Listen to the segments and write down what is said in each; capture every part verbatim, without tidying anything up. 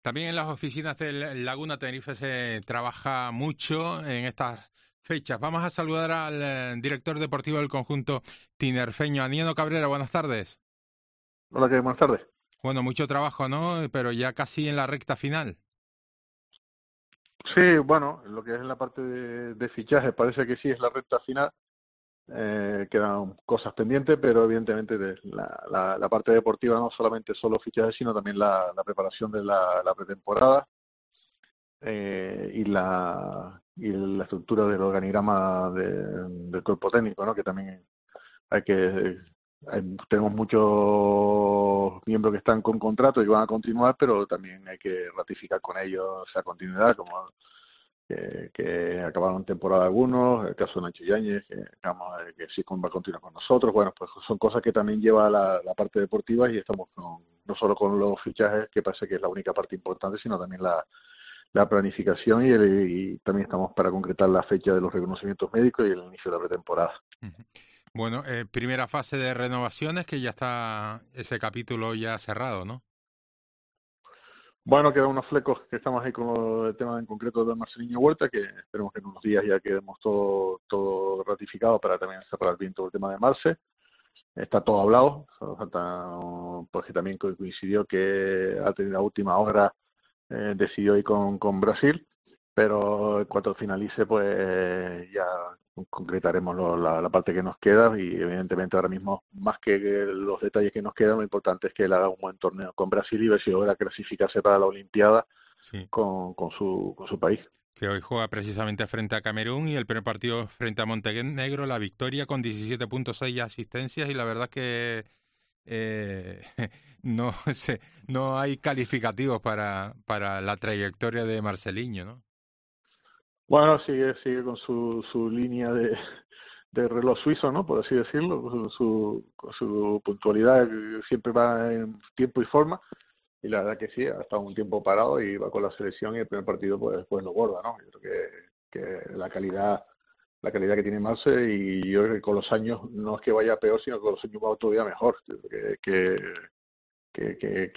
También en las oficinas del Laguna Tenerife se trabaja mucho en estas fechas. Vamos a saludar al eh, director deportivo del conjunto tinerfeño, Anieno Cabrera. Buenas tardes. Hola, ¿qué? Buenas tardes. Bueno, mucho trabajo, ¿no? Pero ya casi en la recta final. Sí, bueno, lo que es en la parte de, de fichaje parece que sí es la recta final. Eh, quedan cosas pendientes, pero evidentemente de la, la, la parte deportiva no solamente son los fichajes, sino también la, la preparación de la, la pretemporada eh, y la y la estructura del organigrama de, del cuerpo técnico, ¿no? Que también hay que hay, tenemos muchos miembros que están con contrato y van a continuar, pero también hay que ratificar con ellos esa continuidad, como que, que acabaron temporada algunos, el caso de Nacho Yáñez, que, digamos, que sí va a continuar con nosotros. Bueno, pues son cosas que también lleva la, la parte deportiva y estamos con, no solo con los fichajes, que parece que es la única parte importante, sino también la, la planificación y, el, y también estamos para concretar la fecha de los reconocimientos médicos y el inicio de la pretemporada. Ujú. Bueno, eh, primera fase de renovaciones, que ya está ese capítulo ya cerrado, ¿no? Bueno, quedan unos flecos que estamos ahí con lo- el tema en concreto de Marcelinho Huerta, que esperemos que en unos días ya quedemos todo, todo ratificado para también cerrar bien todo el tema de Marce. Está todo hablado, solo falta, porque también co- coincidió que ha tenido la última hora, eh, decidió ir con, con Brasil, pero cuando finalice pues ya concretaremos lo- la, la parte que nos queda y evidentemente ahora mismo más que los detalles que nos quedan, lo importante es que él haga un buen torneo con Brasil y ver si logra clasificarse para la Olimpiada Sí. con, con, su, con su país. Que hoy juega precisamente frente a Camerún y el primer partido frente a Montenegro, la victoria con diecisiete punto seis asistencias y la verdad que eh, no sé, no hay calificativos para, para la trayectoria de Marceliño, ¿no? Bueno, sigue, sigue con su, su línea de, de reloj suizo, ¿no? Por así decirlo, con su, con su puntualidad, que siempre va en tiempo y forma, y la verdad que sí, ha estado un tiempo parado y va con la selección y el primer partido pues, pues lo borda, ¿no? Yo creo que, que la calidad la calidad que tiene Marce y yo creo que con los años no es que vaya peor, sino que con los años va todavía mejor, que, que, que, que,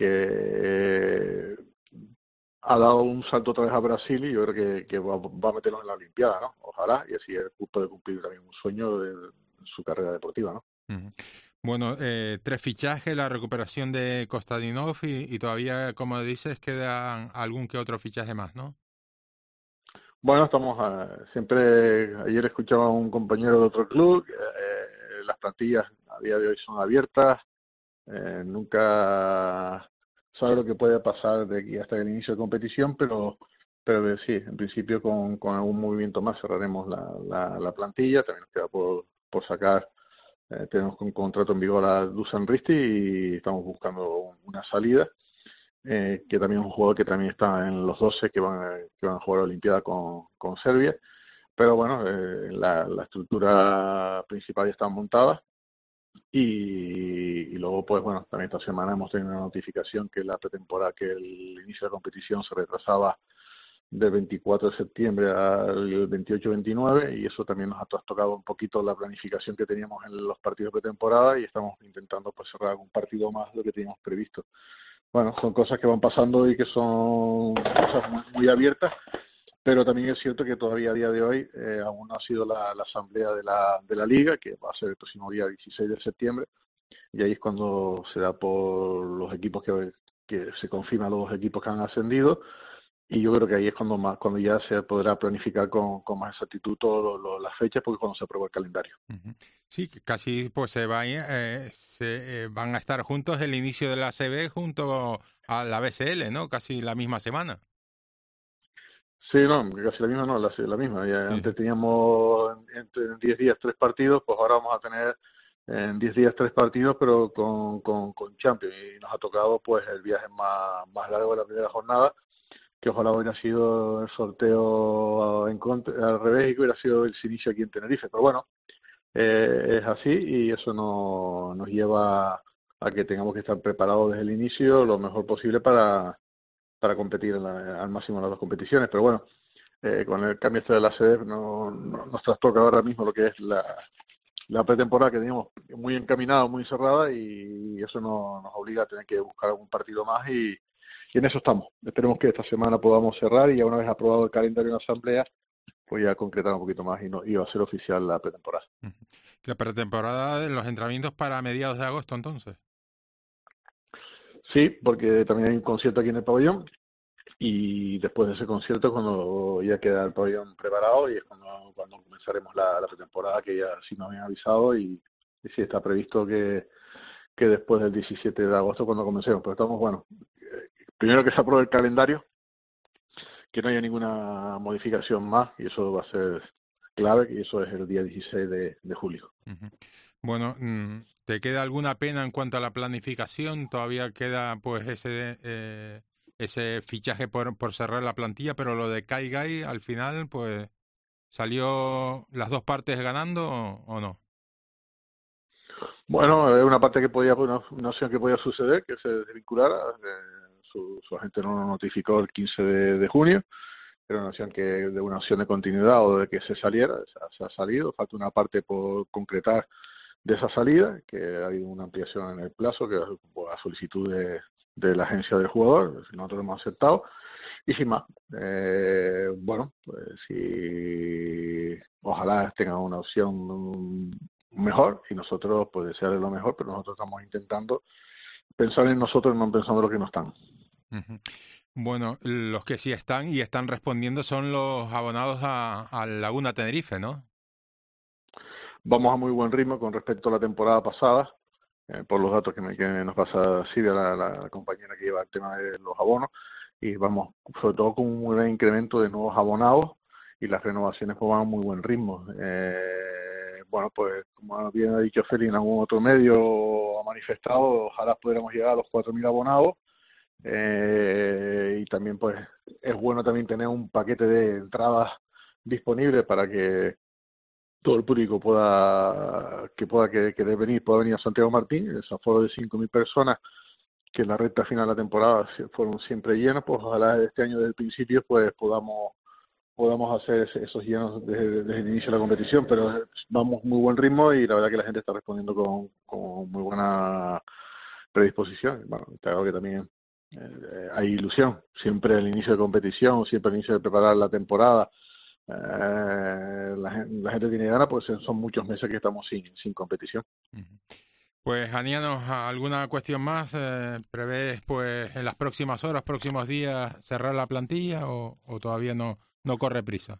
que ha dado un salto otra vez a Brasil y yo creo que, que va, va a meterlos en la Olimpiada, ¿no? Ojalá, y así él puede cumplir también un sueño de, de su carrera deportiva, ¿no? Ujú. Bueno, eh, tres fichajes, la recuperación de Kostadinov y, y todavía, como dices, queda algún que otro fichaje más, ¿no? Bueno, estamos a, siempre, ayer escuchaba a un compañero de otro club, eh, las plantillas a día de hoy son abiertas, eh, nunca sabe lo que puede pasar de aquí hasta el inicio de competición, pero pero eh, sí, en principio con, con algún movimiento más cerraremos la, la, la plantilla, también nos queda por, por sacar, eh, tenemos un contrato en vigor a Dusan Risti y estamos buscando una salida, eh, que también es un jugador que también está en los doce que van a, que van a jugar a la Olimpiada con, con Serbia, pero bueno, eh, la, la estructura principal ya está montada y, y luego pues bueno, también esta semana hemos tenido una notificación que la pretemporada, que el inicio de la competición se retrasaba del veinticuatro de septiembre al veintiocho veintinueve y eso también nos ha trastocado un poquito la planificación que teníamos en los partidos de pretemporada y estamos intentando pues cerrar algún partido más de lo que teníamos previsto. Bueno, son cosas que van pasando y que son cosas muy, muy abiertas, pero también es cierto que todavía a día de hoy eh, aún no ha sido la, la asamblea de la, de la liga, que va a ser el próximo día dieciséis de septiembre, y ahí es cuando se da por los equipos que, que se confirman los dos equipos que han ascendido, y yo creo que ahí es cuando más cuando ya se podrá planificar con, con más exactitud todas las fechas, porque cuando se aprueba el calendario. Ujú. Sí, que casi pues se, va, eh, se eh, van a estar juntos el inicio de la A C B junto a la B C L, ¿no? Casi la misma semana. Sí, no, casi la misma no, la, la misma. Ya Sí. antes teníamos entre en diez días tres partidos, pues ahora vamos a tener en diez días tres partidos, pero con, con, con Champions. Y nos ha tocado pues el viaje más, más largo de la primera jornada, que ojalá hubiera sido el sorteo en contra, al revés y que hubiera sido el inicio aquí en Tenerife. Pero bueno, eh, es así y eso no, nos lleva a que tengamos que estar preparados desde el inicio lo mejor posible para, para competir en la, al máximo en las dos competiciones. Pero bueno, eh, con el cambio este de la sede no, no, nos trastoca ahora mismo lo que es la, la pretemporada que teníamos muy encaminada, muy cerrada y eso no, nos obliga a tener que buscar algún partido más y, y en eso estamos. Esperemos que esta semana podamos cerrar y ya una vez aprobado el calendario en la asamblea, pues ya concretar un poquito más y, no, y va a ser oficial la pretemporada. La pretemporada de los entrenamientos para mediados de agosto, entonces. Sí, porque también hay un concierto aquí en el pabellón y después de ese concierto cuando ya queda el pabellón preparado y es cuando, cuando comenzaremos la, la pretemporada, que ya sí nos habían avisado y, y sí está previsto que, que después del diecisiete de agosto cuando comencemos. Pero estamos, bueno, eh, primero que se apruebe el calendario, que no haya ninguna modificación más y eso va a ser clave, y eso es el día dieciséis de, de julio. Uh-huh. Bueno, ¿te queda alguna pena en cuanto a la planificación? Todavía queda pues ese eh, ese fichaje por, por cerrar la plantilla, pero lo de Kai Gai al final pues salió las dos partes ganando o, o no. Bueno, es una parte que podía, una, una opción que podía suceder, que se desvinculara. Eh, su, su agente no lo notificó el quince de, de junio. Era una opción que de una opción de continuidad o de que se saliera, se, se ha salido. Falta una parte por concretar de esa salida, que ha habido una ampliación en el plazo, que pues, a solicitud de, de la agencia del jugador, nosotros lo hemos aceptado. Y sin más, eh, bueno, pues si ojalá tengan una opción mejor y nosotros pues desearles lo mejor, pero nosotros estamos intentando pensar en nosotros y no pensando en los que no están. Uh-huh. Bueno, los que sí están y están respondiendo son los abonados a, a Laguna Tenerife, ¿no? Vamos a muy buen ritmo con respecto a la temporada pasada, eh, por los datos que, me, que nos pasa Silvia, la, la, la compañera que lleva el tema de los abonos, y vamos sobre todo con un gran incremento de nuevos abonados y las renovaciones pues van a muy buen ritmo. Eh, bueno, pues como bien ha dicho Feli, en algún otro medio ha manifestado, ojalá pudiéramos llegar a los cuatro mil abonados. Eh, y también pues es bueno también tener un paquete de entradas disponible para que todo el público pueda que pueda que, que venir pueda venir a Santiago Martín. Ese aforo de cinco mil personas que en la recta final de la temporada fueron siempre llenos, pues ojalá este año desde el principio pues podamos podamos hacer esos llenos desde, desde el inicio de la competición, pero vamos muy buen ritmo y la verdad que la gente está respondiendo con, con muy buena predisposición. Bueno, claro que también eh, hay ilusión, siempre al inicio de competición, siempre al inicio de preparar la temporada, eh, la, la gente tiene ganas, pues son muchos meses que estamos sin, sin competición. Pues, Aniano, ¿alguna cuestión más? Eh, ¿Prevés, pues, en las próximas horas, próximos días, cerrar la plantilla o, o todavía no, no corre prisa?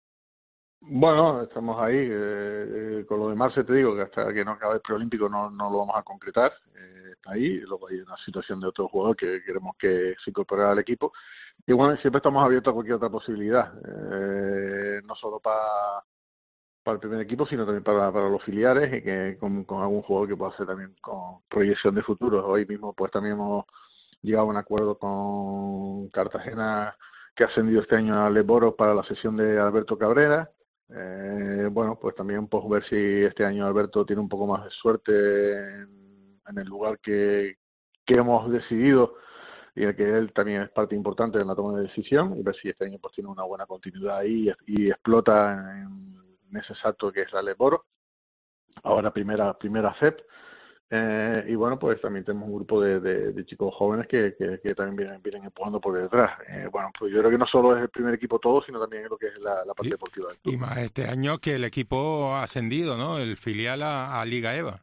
Bueno, estamos ahí. Eh, con lo de Marce te digo que hasta que no acabe el preolímpico no, no lo vamos a concretar. Eh, está ahí. Luego hay una situación de otro jugador que queremos que se incorpore al equipo. Y bueno, siempre estamos abiertos a cualquier otra posibilidad. Eh, no solo para para el primer equipo, sino también para, para los filiales y que con, con algún jugador que pueda hacer también con proyección de futuro. Hoy mismo pues también hemos llegado a un acuerdo con Cartagena, que ha ascendido este año a Leboro para la sesión de Alberto Cabrera. Eh, bueno, pues también pues ver si este año Alberto tiene un poco más de suerte en, en el lugar que, que hemos decidido y el que él también es parte importante en la toma de decisión, y ver si este año pues tiene una buena continuidad ahí y, y explota en, en ese salto que es la Leboro, ahora primera primera C E P. Eh, y bueno, pues también tenemos un grupo de, de, de chicos jóvenes que, que, que también vienen, vienen empujando por detrás. Eh, bueno, pues yo creo que no solo es el primer equipo todo, sino también lo que es la, la parte y, deportiva del club. Y más este año que el equipo ha ascendido, ¿no? El filial a, a Liga EVA.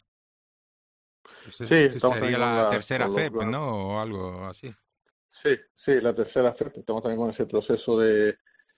Ese, Sí, ese estamos sería también con la la, tercera con C E los, P, ¿no? O algo así. Sí, sí, la tercera C E P. Estamos también con ese proceso de,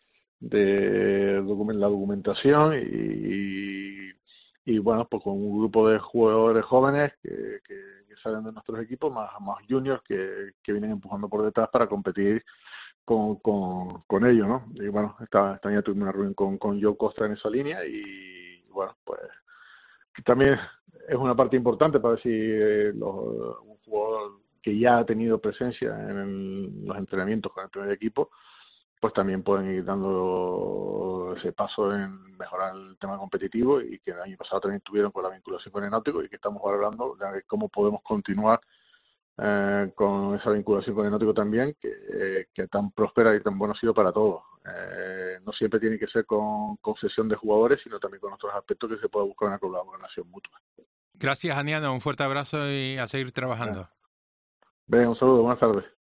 de document, la documentación y, y bueno, pues con un grupo de jugadores jóvenes que, que, que salen de nuestros equipos, más, más juniors que, que vienen empujando por detrás para competir con, con, con ellos, ¿no? Y bueno, esta, esta mañana tuvimos una reunión con, con Joe Costa en esa línea y bueno, pues también es una parte importante para ver si eh, los, un jugador que ya ha tenido presencia en los entrenamientos con el primer equipo, pues también pueden ir dando ese paso en mejorar el tema competitivo y que el año pasado también tuvieron con la vinculación con el Náutico y que estamos hablando de cómo podemos continuar eh, con esa vinculación con el Náutico también, que, eh, que tan próspera y tan buena ha sido para todos. Eh, no siempre tiene que ser con concesión de jugadores, sino también con otros aspectos que se pueda buscar una colaboración mutua. Gracias, Aniano. Un fuerte abrazo y a seguir trabajando. Bien, un saludo, buenas tardes.